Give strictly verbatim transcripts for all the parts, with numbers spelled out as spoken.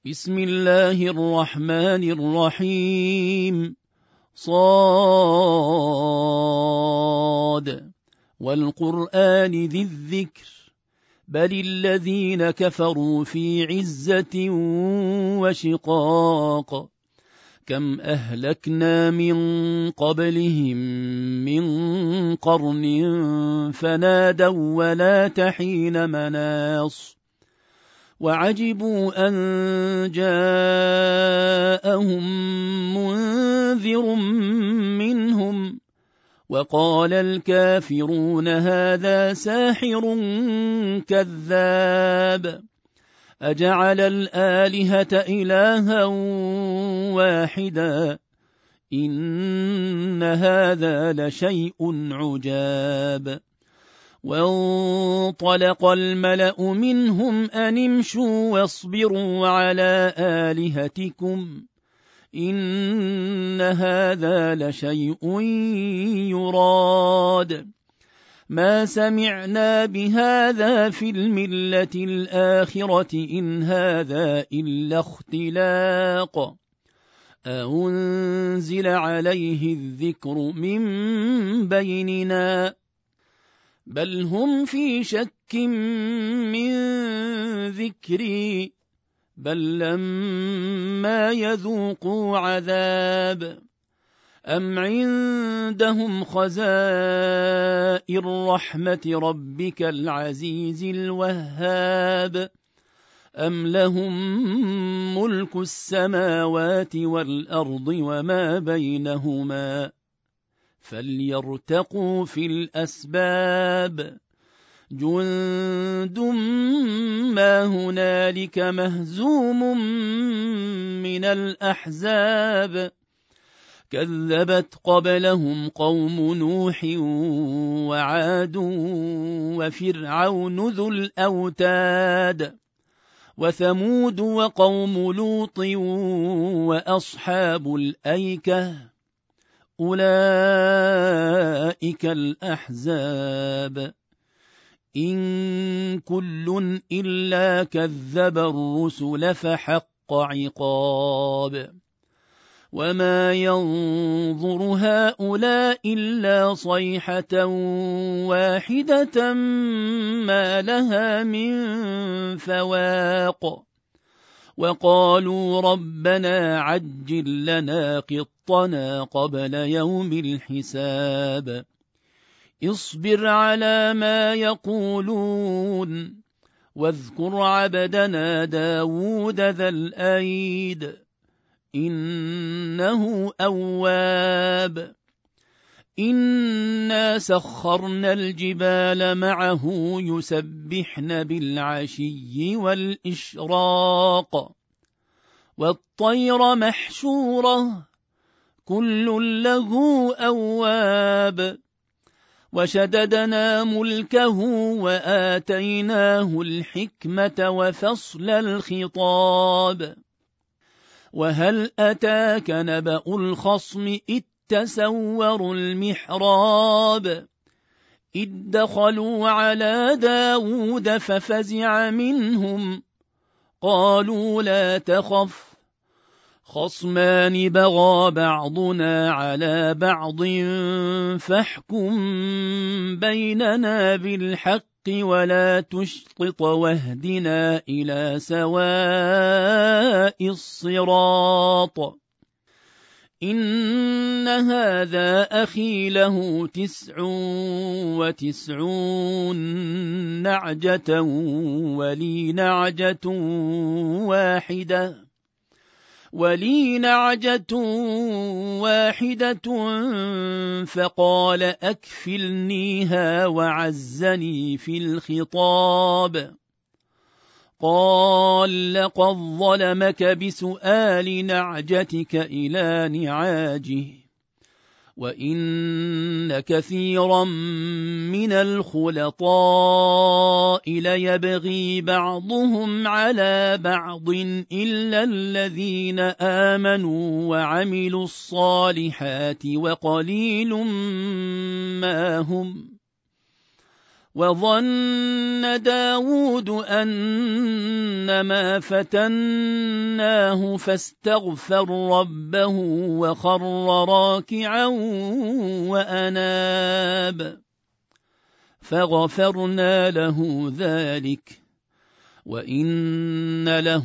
بسم الله الرحمن الرحيم. صاد والقرآن ذي الذكر بل الذين كفروا في عزة وشقاق كم أهلكنا من قبلهم من قرن فنادوا ولا تحين مناص وعجبوا أن جاءهم منذر منهم وقال الكافرون هذا ساحر كذاب أجعل الآلهة إلها واحدا إن هذا لشيء عجاب. وانطلق الملأ منهم أن امشوا واصبروا على آلهتكم إن هذا لشيء يراد ما سمعنا بهذا في الملة الآخرة إن هذا إلا اختلاق أنزل عليه الذكر من بيننا بل هم في شك من ذكري بل لما يذوقوا عذاب أم عندهم خزائن رحمة ربك العزيز الوهاب أم لهم ملك السماوات والأرض وما بينهما فليرتقوا في الأسباب جند ما هنالك مهزوم من الأحزاب كذبت قبلهم قوم نوح وعاد وفرعون ذو الأوتاد وثمود وقوم لوط وأصحاب الأيكة أولئك الأحزاب إن كل إلا كذب الرسل فحق عقاب وما ينظر هؤلاء إلا صيحة واحدة ما لها من فواق وقالوا ربنا عجل لنا قطنا قبل يوم الحساب اصبر على ما يقولون واذكر عبدنا داود ذا الأيد إنه أواب إنا سخرنا الجبال معه يسبحن بالعشي والإشراق والطير محشورة كل له أواب وشددنا ملكه وآتيناه الحكمة وفصل الخطاب وهل أتاك نبأ الخصم إذ تسوروا المحراب إذ دخلوا على داود ففزع منهم قالوا لا تخف خصمان بغى بعضنا على بعض فاحكم بيننا بالحق ولا تشطط واهدنا إلى سواء الصراط إن هذا أخي له تسع وتسعون نعجة ولي نعجة واحدة ولي نعجة واحدة فقال أكفلنيها وعزني في الخطاب قال لقد ظلمك بسؤال نعجتك إلى نعاجه وإن كثيرا من الخلطاء ليبغي بعضهم على بعض إلا الذين آمنوا وعملوا الصالحات وقليل ما هم وظن داود أنما فتناه فاستغفر ربه وخر راكعا وأناب فغفرنا له ذلك وإن له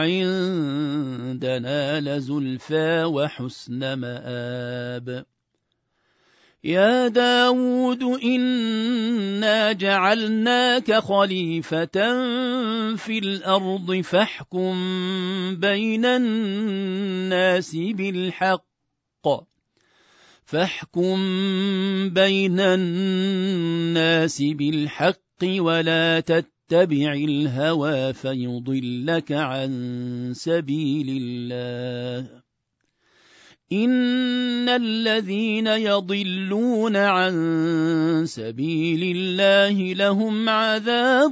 عندنا لزلفى وحسن مآب يا داود إنا جعلناك خليفة في الأرض فاحكم بين الناس بالحق فاحكم بين الناس بالحق ولا تتبع الهوى فيضلك عن سبيل الله إن الذين يضلون عن سبيل الله لهم عذاب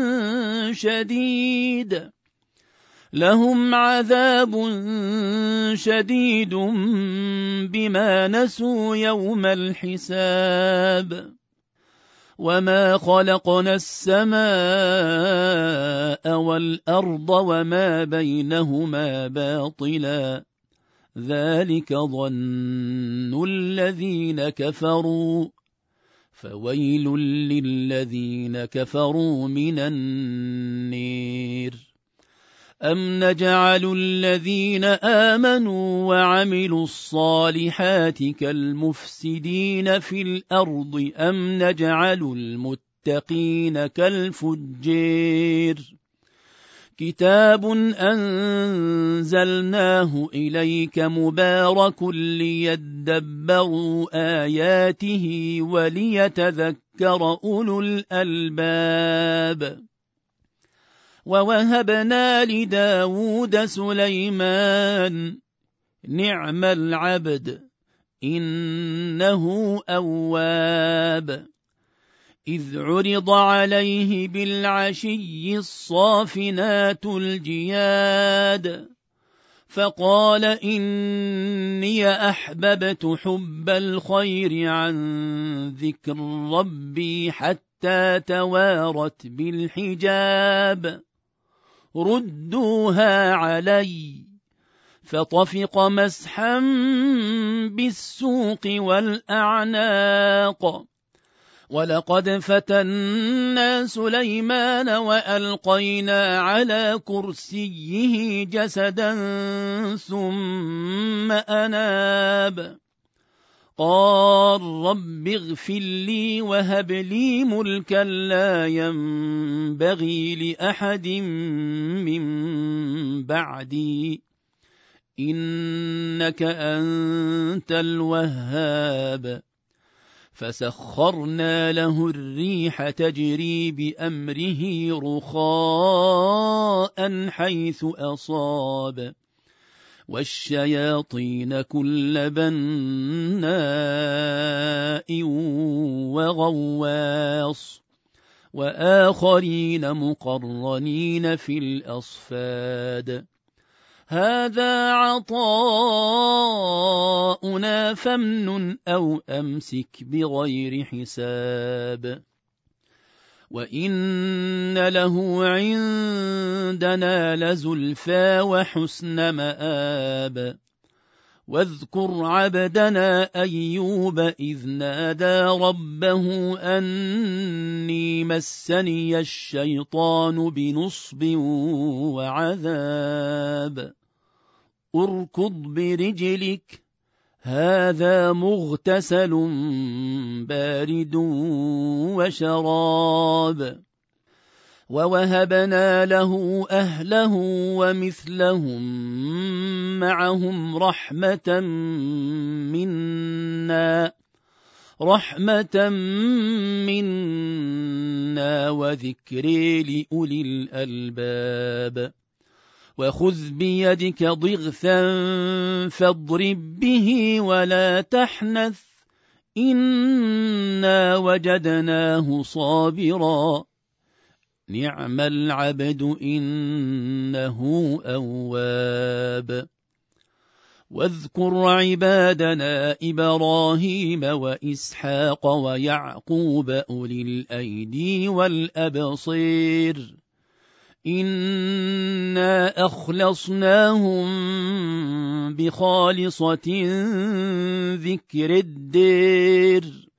شديد لهم عذاب شديد بما نسوا يوم الحساب وما خلقنا السماء والأرض وما بينهما باطلا ذلك ظن الذين كفروا فويل للذين كفروا من النير أم نجعل الذين آمنوا وعملوا الصالحات كالمفسدين في الأرض أم نجعل المتقين كالفجير كتاب أنزلناه إليك مبارك ليدبروا آياته وليتذكر أولو الألباب ووهبنا لداود سليمان نعم العبد إنه أواب إذ عرض عليه بالعشي الصافنات الجياد فقال إني أحببت حب الخير عن ذكر ربي حتى توارت بالحجاب ردوها علي فطفق مسحا بالسوق والأعناق ولقد فتنا سليمان وألقينا على كرسيه جسدا ثم أناب قال رب اغفر لي وهب لي ملكا لا ينبغي لأحد من بعدي إنك أنت الوهاب فسخرنا له الريح تجري بأمره رخاء حيث أصاب والشياطين كل بناء وغواص وآخرين مقرنين في الأصفاد هذا عطاؤنا فامنن أو أمسك بغير حساب وإن له عندنا لزلفى وحسن مآب واذكر عبدنا أيوب إذ نادى ربه أني مسني الشيطان بنصب وعذاب اركض برجلك هذا مغتسل بارد وشراب ووهبنا له أهله ومثلهم معهم رحمة منا رحمة منا وذكر لأولي الألباب وخذ بيدك ضغثا فاضرب به ولا تحنث إنا وجدناه صابرا نعم العبد إنه أواب واذكر عبادنا إبراهيم وإسحاق ويعقوب أولي الأيدي والأبصير إنا أخلصناهم بخالصة ذكر الدير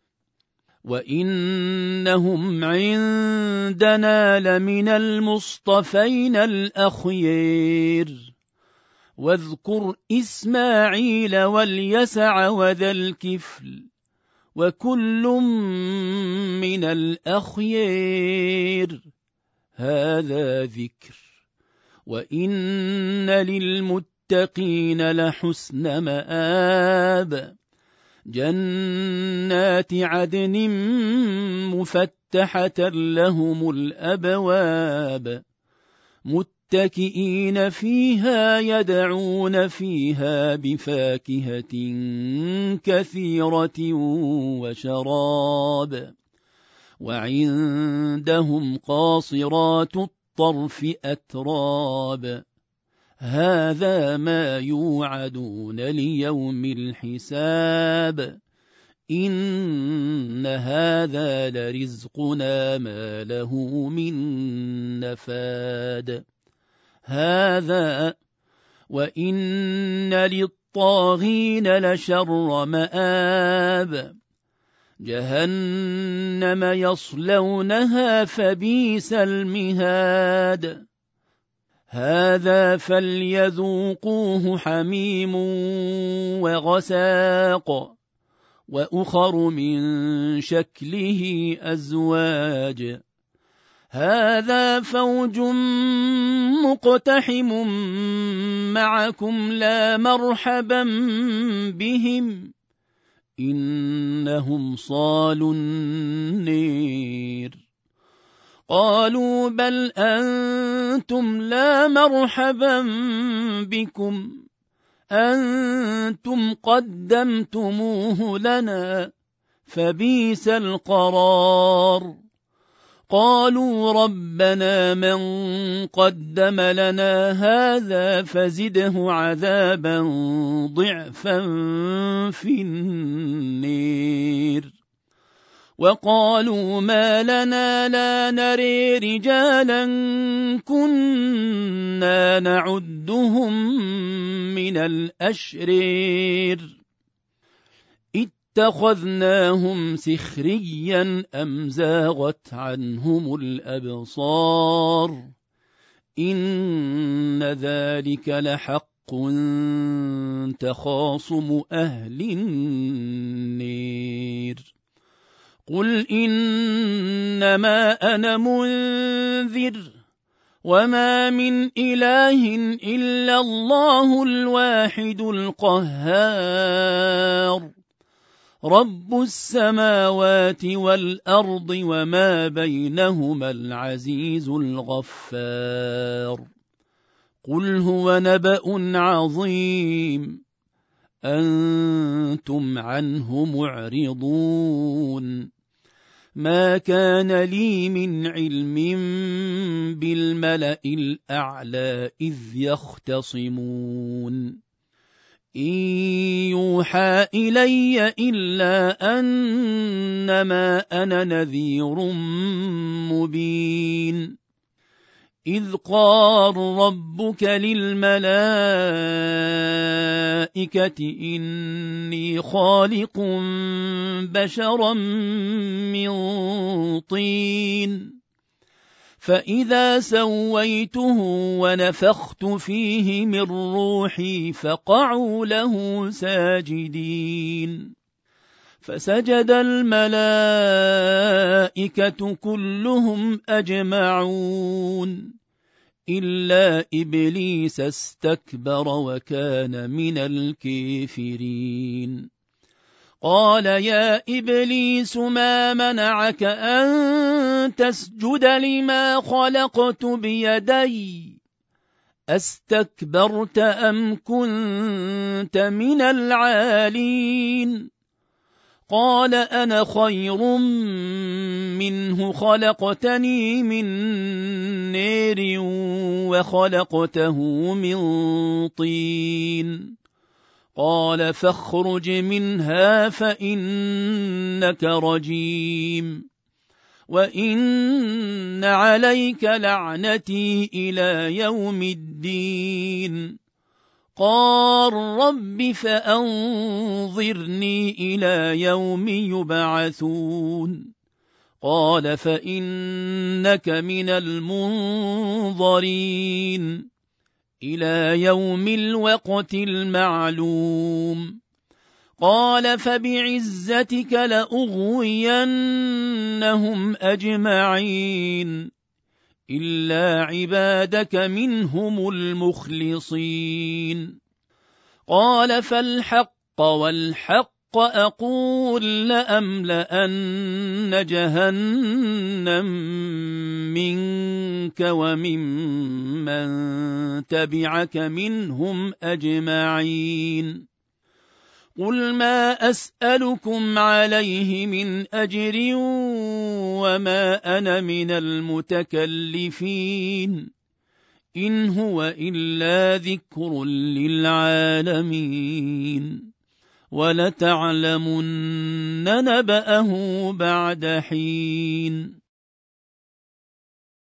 وإنهم عندنا لمن المصطفين الأخيار واذكر إسماعيل واليسع وذا الكفل وكل من الأخيار هذا ذكر وإن للمتقين لحسن مآب جنات عدن مفتحة لهم الأبواب متكئين فيها يدعون فيها بفاكهة كثيرة وشراب وعندهم قاصرات الطرف أتراب هذا ما يوعدون ليوم الحساب إن هذا لرزقنا ما له من نفاد هذا وإن للطاغين لشر مآب جهنم يصلونها فبئس المهاد هذا فليذوقوه حميم وغساق وأخر من شكله أزواج هذا فوج مقتحم معكم لا مرحبا بهم إنهم صالوا النير قالوا بل أنتم لا مرحبا بكم أنتم قدمتموه لنا فبئس القرار قالوا ربنا من قدم لنا هذا فزده عذابا ضعفا في النير وقالوا ما لنا لا نري رجالا كنا نعدهم من الأشرير اتخذناهم سخريا أم زاغت عنهم الأبصار إن ذلك لحق تخاصم أهل النير قل إنما أنا منذر وما من إله إلا الله الواحد القهار رب السماوات والأرض وما بينهما العزيز الغفار قل هو نبأ عظيم أنتم عنه معرضون ما كان لي من علم بالملأ الأعلى إذ يختصمون إن يوحى إلي إلا أنما أنا نذير مبين إذ قال ربك للملائكة إني خالق بشرا من طين فإذا سويته ونفخت فيه من روحي فقعوا له ساجدين فسجد الملائكة كلهم أجمعون إلا إبليس استكبر وكان من الكافرين قال يا إبليس ما منعك أن تسجد لما خلقت بيدي أستكبرت أم كنت من العالين قال أنا خير منه خلقتني من نار وخلقته من طين قال فاخرج منها فإنك رجيم وإن عليك لعنتي إلى يوم الدين قال رب فأنظرني إلى يوم يبعثون قال فإنك من المنظرين إلى يوم الوقت المعلوم قال فبعزتك لأغوينهم أجمعين إلا عبادك منهم المخلصين قال فالحق والحق أقول لأملأن جهنم منك وممن تبعك منهم أجمعين قل ما أسألكم عليه من أجر وما أنا من المتكلفين إن هو إلا ذكر للعالمين ولتعلمن نبأه بعد حين